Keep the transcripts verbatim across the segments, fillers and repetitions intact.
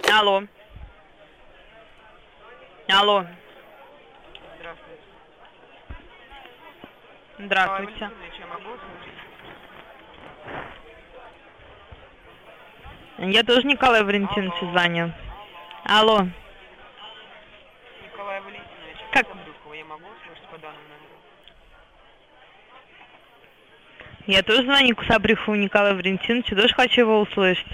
Алло. Алло. Здравствуйте. Здравствуйте. Чем могу служить? Я тоже Николай Валентинович звоню. Алло. Николай Валентинович, как? Брюхова, я могу слушать по данному номеру? Я тоже звоню к Сабрюхову Николаю Валентиновичу, тоже хочу его услышать.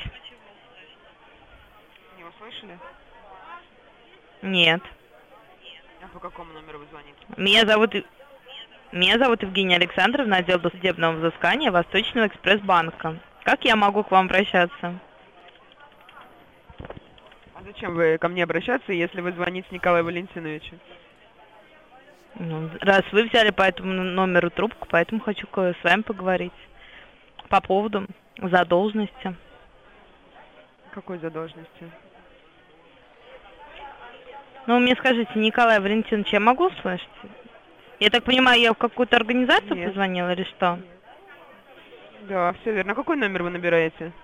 Не услышали? Нет. А по какому номеру вы звоните? Меня зовут... Меня зовут Евгения Александровна, отдел досудебного взыскания Восточного экспресс-банка. Как я могу к вам обращаться? А зачем вы ко мне обращаться, если вы звоните Николаю Валентиновичу? Ну, раз вы взяли по этому номеру трубку, поэтому хочу с вами поговорить. По поводу задолженности. Какой задолженности? Ну, мне скажите, Николай Валентинович, я могу услышать? Я так понимаю, я в какую-то организацию Нет. позвонила или что? Да, все верно. Какой номер вы набираете?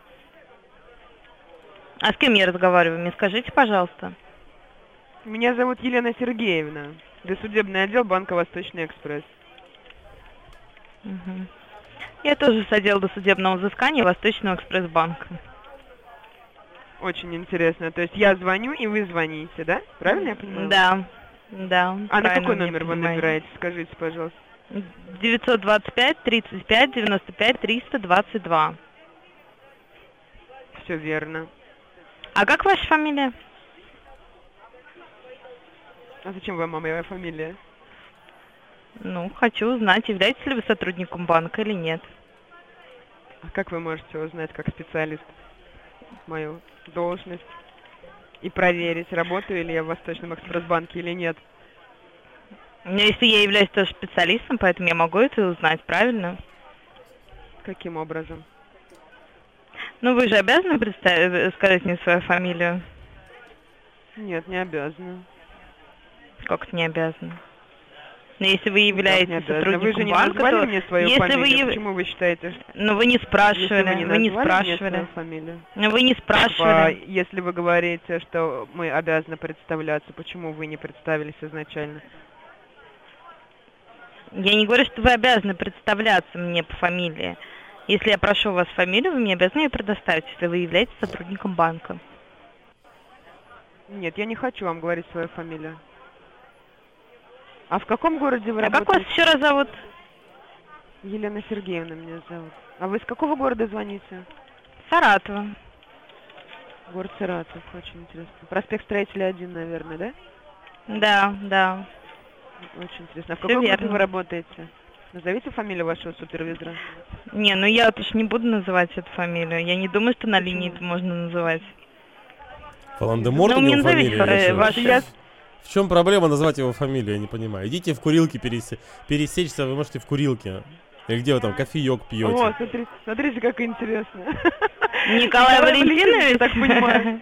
А с кем я разговариваю? Мне скажите, пожалуйста. Меня зовут Елена Сергеевна. Досудебный отдел банка Восточный экспресс. Угу. Я тоже с отдела досудебного взыскания Восточного экспресс-банка. Очень интересно. То есть я звоню, и вы звоните, да? Правильно я понимаю? Да, да. А на какой номер вы набираете? Скажите, пожалуйста. девятьсот двадцать пять тридцать пять девяносто пять триста двадцать два. Все верно. А как ваша фамилия? А зачем вам моя фамилия? Ну, хочу узнать, являетесь ли вы сотрудником банка или нет. А как вы можете узнать, как специалист, мою должность и проверить, работаю ли я в Восточном экспресс-банке или нет? Но если я являюсь тоже специалистом, поэтому я могу это узнать, правильно? Каким образом? Ну, вы же обязаны представить, сказать мне свою фамилию? Нет, не обязана. Как это не обязаны? Но если вы являетесь сотрудником вы же не банка, назвали то... мне свою если фамилию, вы яв... почему вы считаете, что... Ну, вы не спрашивали, вы не, вы не спрашивали. Мне спрашивали. свою фамилию? Но вы не спрашивали. А, если вы говорите, что мы обязаны представляться, почему вы не представились изначально? Я не говорю, что вы обязаны представляться мне по фамилии. Если я прошу у вас фамилию, вы мне обязаны ее предоставить, если вы являетесь сотрудником банка. Нет, я не хочу вам говорить свою фамилию. А в каком городе вы а работаете? А как вас еще раз зовут? Елена Сергеевна меня зовут. А вы из какого города звоните? Саратова. Город Саратов, очень интересно. Проспект Строителя один, наверное, да? Да, да. Очень интересно. А в Всё каком верно. городе вы работаете? Назовите фамилию вашего супервизора. Не, ну я вот уж не буду называть эту фамилию. Я не думаю, что на Почему? линии это можно называть. Фаландемор Ну, у мне него назовите фамилия? или э, что? вашу... Я- В чем проблема назвать его фамилию, я не понимаю. Идите в курилке пересе... пересечься, вы можете в курилке. Или где вы там кофеек пьете. О, смотрите, смотрите, как интересно. Николай Валентинович? я так понимаю.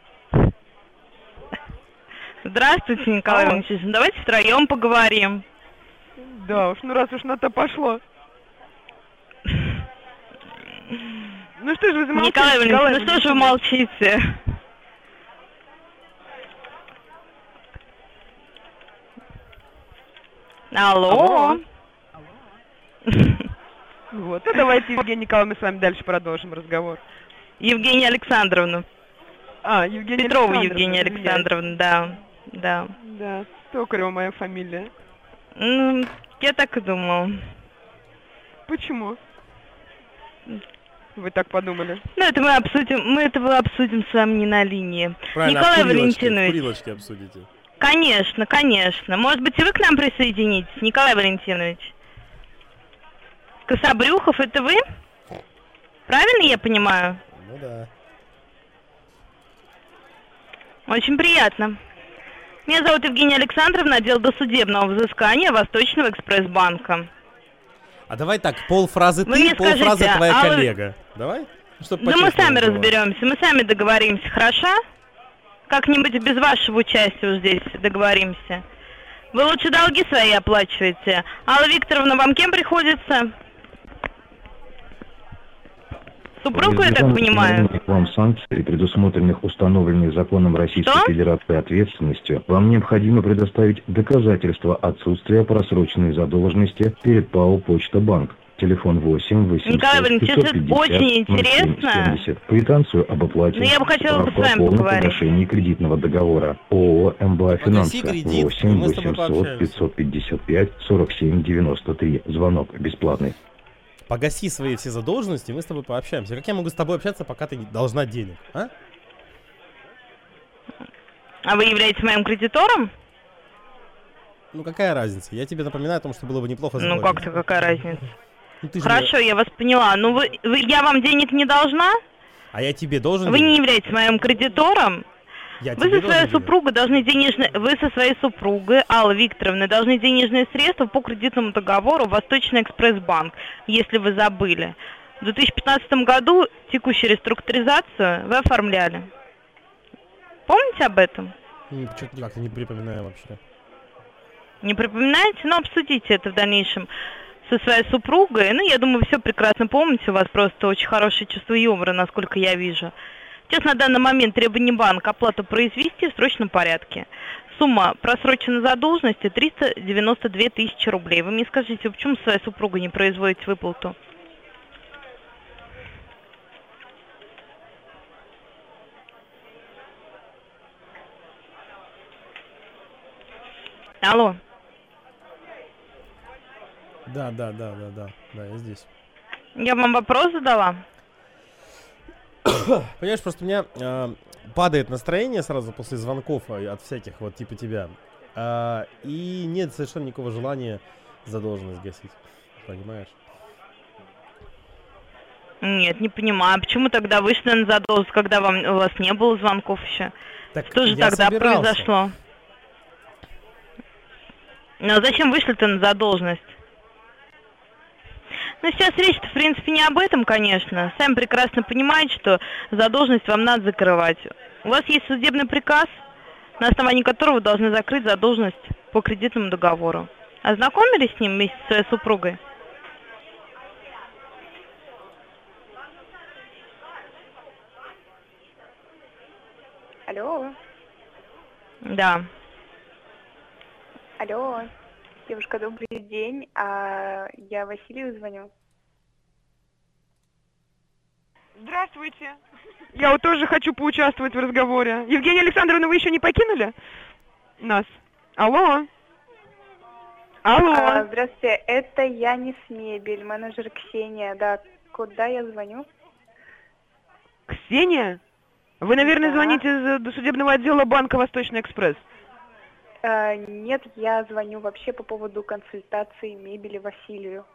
Здравствуйте, Николай Алло. Валентинович. Давайте втроем поговорим. Да уж, ну раз уж на то пошло. Ну что ж вы замолчите? Николай Валентинович, ну что же вы молчите? Алло. Вот, ну давайте, Евгения Николаевна, мы с вами дальше продолжим разговор. Евгения Александровна. А, Евгения Петрова Александровна, Евгения извиняюсь. Александровна, да. Да. Да, Токарева моя фамилия. Ну, я так и думал. Почему? Вы так подумали? Ну, это мы обсудим, мы это обсудим с вами не на линии. Правильно, Николай а в курилочке, Валентинович. в курилочке обсудите. Конечно, конечно. Может быть, и вы к нам присоединитесь, Николай Валентинович? Кособрюхов, это вы? Правильно я понимаю? Ну да. Очень приятно. Меня зовут Евгения Александровна, отдел досудебного взыскания Восточного экспресс-банка. А давай так, полфразы Вы ты, мне полфразы скажите, твоя а вы- коллега. Давай? Чтоб Да мы по-честному сами было. разберемся, мы сами договоримся, хорошо? Как-нибудь без вашего участия уж здесь договоримся. Вы лучше долги свои оплачиваете. Алла Викторовна, вам кем приходится? Супругу, я так понимаю. К вам санкций, предусмотренных установленной законом Российской Что? Федерации ответственностью, вам необходимо предоставить доказательства отсутствия просроченной задолженности перед ПАО «Почта Банк». Телефон восемь восемьсот Николай Валентинович, пятьсот это пятьдесят очень интересно. ноль семь семьдесят. Квитанцию об оплате. Ну, я бы хотела справку бы с вами о полном поговорить. погашении кредитного договора. ООО «МБА Финансы». Погаси кредит, и восемь мы с тобой восемьсот пообщаемся. пятьсот пятьдесят пять сорок семь девяносто три. Звонок бесплатный. Погаси свои все задолженности, мы с тобой пообщаемся. Как я могу с тобой общаться, пока ты не должна денег, а? А вы являетесь моим кредитором? Ну какая разница? Я тебе напоминаю о том, что было бы неплохо Ну заплатить. как-то какая разница? Ну, ты же- Хорошо, я вас поняла. Ну вы, вы- я вам денег не должна? А я тебе должен... Вы денег? не являетесь моим кредитором? Я Вы тебе со своей должен денег? супругой должны денежные... Вы со своей супругой, Аллой Викторовной, должны денежные средства по кредитному договору Восточный экспресс-банк, если вы забыли. В две тысячи пятнадцатом году текущую реструктуризацию вы оформляли. Помните об этом? Что-то как-то не припоминаю вообще. Не припоминаете? Ну, обсудите это в дальнейшем со своей супругой. Ну, я думаю, все прекрасно помните. У вас просто очень хорошее чувство юмора, насколько я вижу. Сейчас на данный момент требование банка оплату произвести в срочном порядке. Сумма просроченной задолженности триста девяносто две тысячи рублей. Вы мне скажите, вы почему своей супругой не производите выплату? Алло. Да, да, да, да, да, да, я здесь. Я вам вопрос задала? Понимаешь, просто у меня э, падает настроение сразу после звонков э, от всяких вот типа тебя. Э, и нет совершенно никакого желания задолженность гасить. Понимаешь? Нет, не понимаю. Почему тогда вышли на задолженность, когда вам, у вас не было звонков еще? Так Что же я тогда собирался. произошло? Ну а зачем вышли-то на задолженность? Ну, сейчас речь-то, в принципе, не об этом, конечно. Сами прекрасно понимаете, что задолженность вам надо закрывать. У вас есть судебный приказ, на основании которого вы должны закрыть задолженность по кредитному договору. Ознакомились с ним вместе со своей супругой? Алло, Да. алло, девушка, добрый день, а я Василию звоню. Здравствуйте. Я вот тоже хочу поучаствовать в разговоре. Евгения Александровна, вы еще не покинули нас? Алло? Алло? А, здравствуйте, это Янис Мебель, менеджер Ксения, да, куда я звоню? Ксения? Вы, наверное, Да. звоните из судебного отдела банка «Восточный экспресс». А, нет, я звоню вообще по поводу консультации мебели Василию.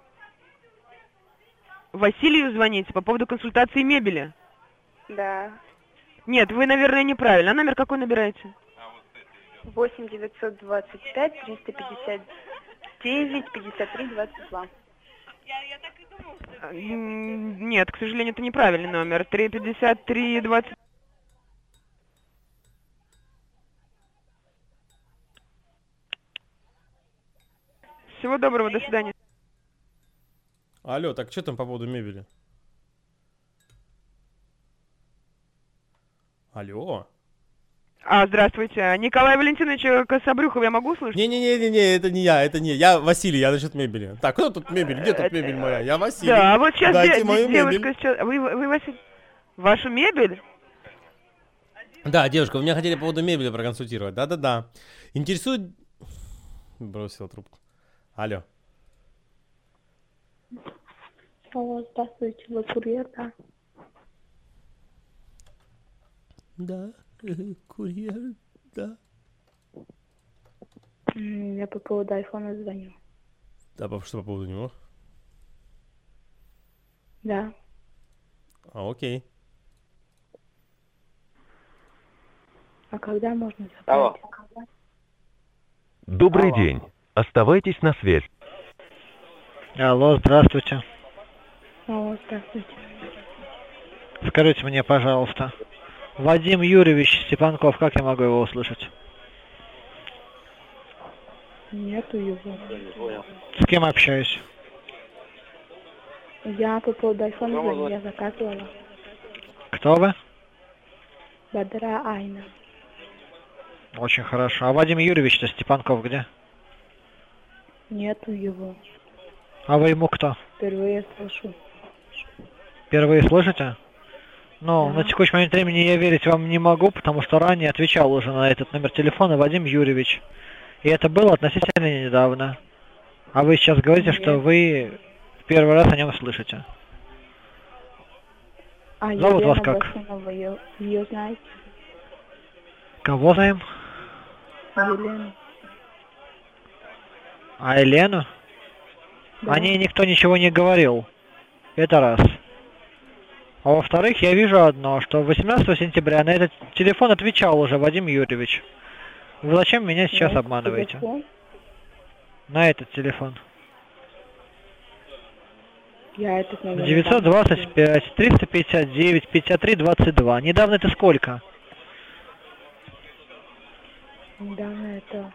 Василию звоните по поводу консультации мебели? Да, Нет, вы, наверное, неправильно. А номер какой набираете? восемь девятьсот двадцать пять триста пятьдесят девять пятьдесят три двадцать два. А, м, Нет, к сожалению, это неправильный номер. три пятьдесят три двадцать. Всего доброго, до свидания. Алло, так что там по поводу мебели? Алло. А, здравствуйте. Николай Валентинович Кособрюхов, я могу услышать? Не-не-не-не, это не я, это не я. Я Василий, я насчет мебели. Так, кто тут мебель? Где тут мебель моя? Я Василий. Да, вот сейчас Дайте де- мою де- девушка мебель. сейчас... Вы, вы, Василий? Вашу мебель? Да, девушка, вы меня хотели по поводу мебели проконсультировать. Да-да-да. Интересует... Бросила трубку. Алло. Алло, здравствуйте, вы курьер, да? Да, курьер, да. Я по поводу айфона звоню. Да, по- что по поводу него? Да. А, окей. А когда можно забрать? Алло. Добрый Алло. день. Оставайтесь на связи. Алло, здравствуйте. Алло, здравствуйте. Скажите мне, пожалуйста, Вадим Юрьевич Степанков, как я могу его услышать? Нету его. С кем общаюсь? Я по поводу айфона звоню, я заказывала. Кто вы? Бадра Айна. Очень хорошо. А Вадим Юрьевич-то Степанков где? Нету его. А вы ему кто? Впервые слышу. Впервые слышите? Ну, Да. на текущий момент времени я верить вам не могу, потому что ранее отвечал уже на этот номер телефона Вадим Юрьевич. И это было относительно недавно. А вы сейчас говорите, Нет. что вы в первый раз о нем слышите. А Зовут Елена вас как? Босонова, ее, ее знаете? Кого знаем? Елена. А Елену? Да. О ней никто ничего не говорил. Это раз. А во-вторых, я вижу одно, что восемнадцатого сентября на этот телефон отвечал уже Вадим Юрьевич. Вы зачем меня сейчас На обманываете? телефон? На этот телефон. Я этот номер не девятьсот двадцать пять триста пятьдесят девять пятьдесят три двадцать два. Недавно это сколько? помню. Недавно это...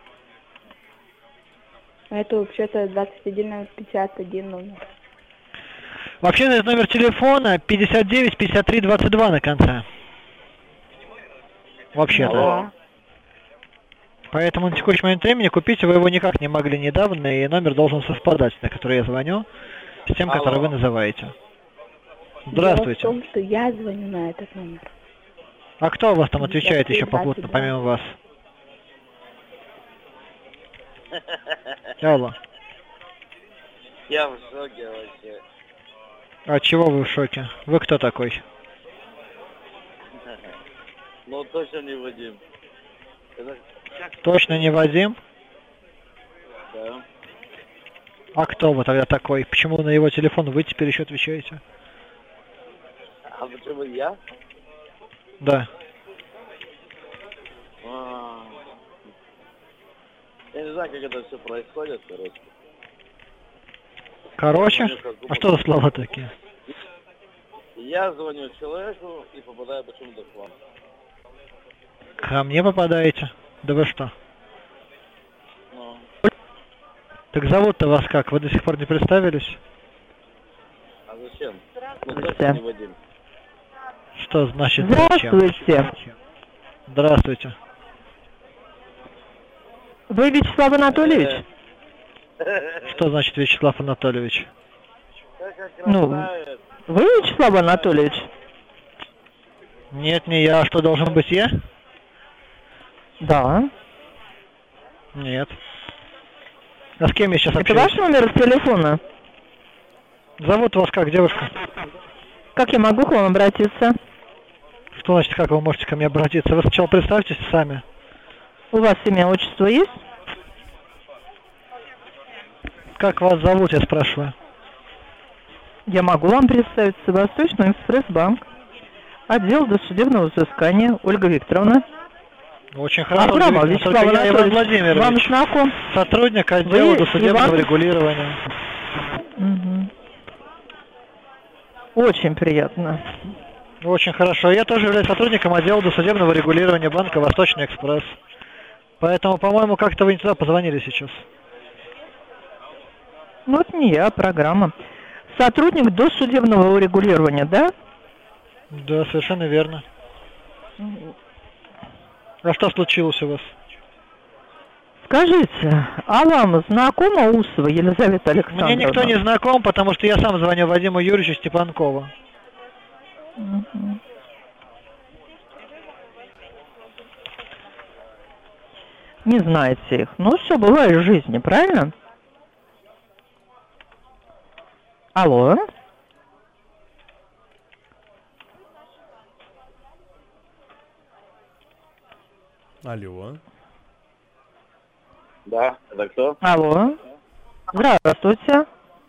Это вообще-то двадцать один пятьдесят один номер. Вообще этот номер телефона пятьдесят девять пятьдесят три двадцать два на конце. Вообще-то. Да. Поэтому на текущий момент времени купить вы его никак не могли недавно, и номер должен совпадать, на который я звоню, с тем, который вы называете. Здравствуйте. Дело в том, что я звоню на этот номер. А кто у вас там отвечает пятьдесят три еще попутно, двадцать два. помимо вас? Алло. Я в шоке вообще. А чего вы в шоке? Вы кто такой? Ну точно не Вадим. Это как? Точно не Вадим? Да. А кто вы тогда такой? Почему на его телефон вы теперь еще отвечаете? А почему я? Да. А, Я не знаю, как это все происходит, короче. Короче? А что за слова такие? Я звоню человеку и попадаю почему-то к вам. Ко мне попадаете? Да вы что? Ну, Так зовут-то вас как? Вы до сих пор не представились? а зачем? Ну точно не Вадим. Что значит зачем? Здравствуйте. Здравствуйте. Вы Вячеслав Анатольевич? Что значит Вячеслав Анатольевич? Как как Ну, красавец. Вы Вячеслав Анатольевич? Нет, не я. А что, должен быть я? Да. Нет. А с кем я сейчас Это общаюсь? ваш номер телефона? Зовут вас как, девушка? Как я могу к вам обратиться? Что значит, как вы можете ко мне обратиться? Вы сначала представьтесь сами. У вас имя, отчество есть? Как вас зовут, я спрашиваю? Я могу вам представиться. Восточный экспресс-банк. Отдел досудебного взыскания. Ольга Викторовна. Очень хорошо. Абрамов удивительно. Вячеслав Только я, Иван Анатольевич. Вам Владимирович, знаком? сотрудник отдела Вы досудебного Иван- регулирования. Мгм. Очень приятно. Очень хорошо. Я тоже являюсь сотрудником отдела досудебного регулирования банка Восточный экспресс. Поэтому, по-моему, как-то вы не туда позвонили сейчас. Ну, это не я, а программа. Сотрудник досудебного урегулирования, да? Да, совершенно верно. А что случилось у вас? Скажите, а вам знакома Усова Елизавета Александровна? Мне никто не знаком, потому что я сам звоню Вадиму Юрьевичу Степанкову. Мгм. Не знаете их. Ну, все бывает в жизни, правильно? Алло? Алло. Да, это кто? Алло? Здравствуйте.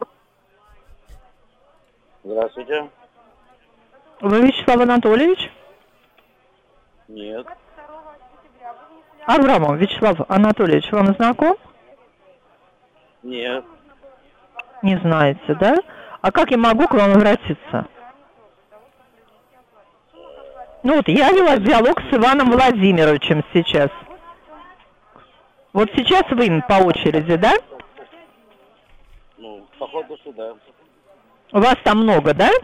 Здравствуйте. Вы Вячеслав Анатольевич? Нет. Абрамов Вячеслав Анатольевич вам знаком? Нет. Не знаете, да? А как я могу к вам обратиться? Ну вот я вела диалог с Иваном Владимировичем сейчас. Вот сейчас вы им по очереди, да? Ну, походу сюда. У вас там много, да?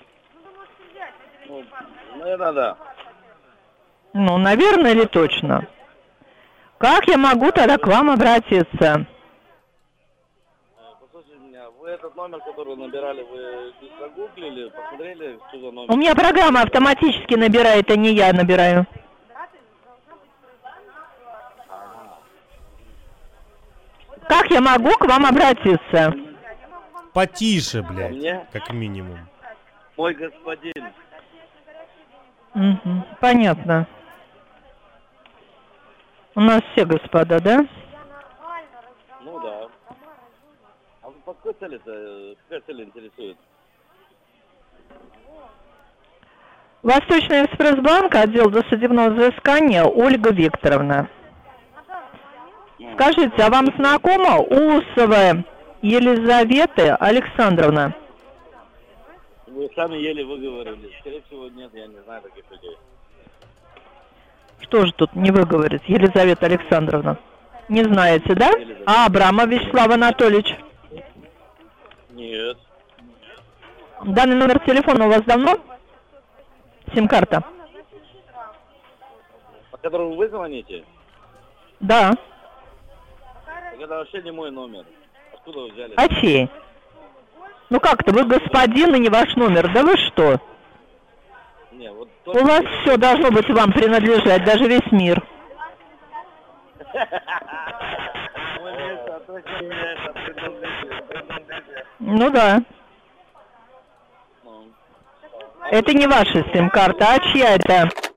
Ну, наверное, да. Ну, наверное, или точно. Как я могу тогда к вам обратиться? Послушайте меня, вы этот номер, который набирали, вы загуглили, посмотрели, что за номер? У меня программа автоматически набирает, а не я набираю. Как я могу к вам обратиться? Потише, блядь, Мне? как минимум. Мой господин. Угу, понятно. У нас все господа, да? Ну да. А вы по какой цели-то, какая цель интересует? Восточный экспресс-банк, отдел досудебного взыскания, Ольга Викторовна. Скажите, а вам знакома Усова Елизавета Александровна? Вы сами еле выговорили. Скорее всего, нет, я не знаю таких людей. Что же тут не выговорить, Елизавета Александровна? Не знаете, да? А Абрамов Вячеслав Анатольевич? Нет. Данный номер телефона у вас давно? Сим-карта? По которому вы звоните? Да. Так это вообще не мой номер. Откуда вы взяли? А чей? Ну как-то, вы господин и не ваш номер, да вы что? Не, вот У вас все должно быть вам принадлежать, даже весь мир. Ну да. Это не ваша сим-карта, а чья это?